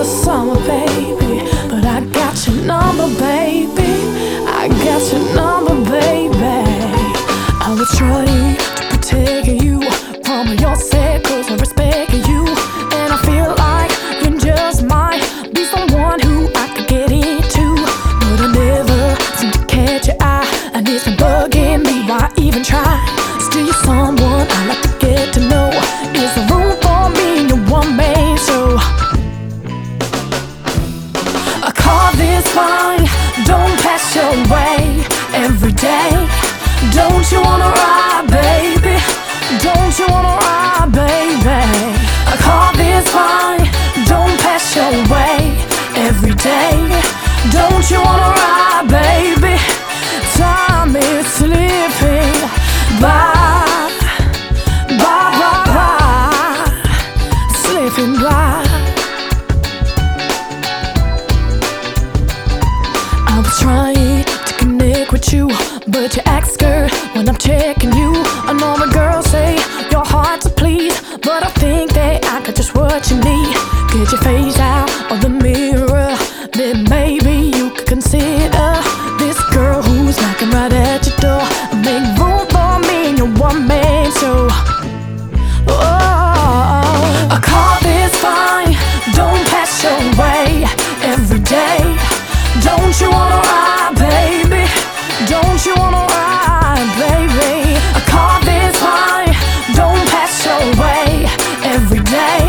the summer, baby, but I got your number, baby. I got your number, baby. I was trying to protect you from your sake, 'cause I respect you, and I feel like you just might be someone who I could get into, but I never seem to catch your eye, and it's been bugging me why even try. Still, you're someone I like to get to know. Is there room for me in your one-man show? I call this fine, don't pass your way every day. Don't you wanna ride, baby? Don't you wanna ride, baby? I call this fine, don't pass your way every day. Don't you wanna ride, baby? Time is slipping by, slipping by. I was trying to connect with you, but you act scared when I'm checking you. I know the girls say your hard to please, but I think that I got just what you need. Get your face out of the mirror, then maybe you could consider this girl who's knocking right at your door. Make room for me in your one-man show. Oh, I call this fine, don't pass your way every day. Don't you wanna ride, baby? Don't you wanna ride, baby? I call this fine, don't pass your way every day.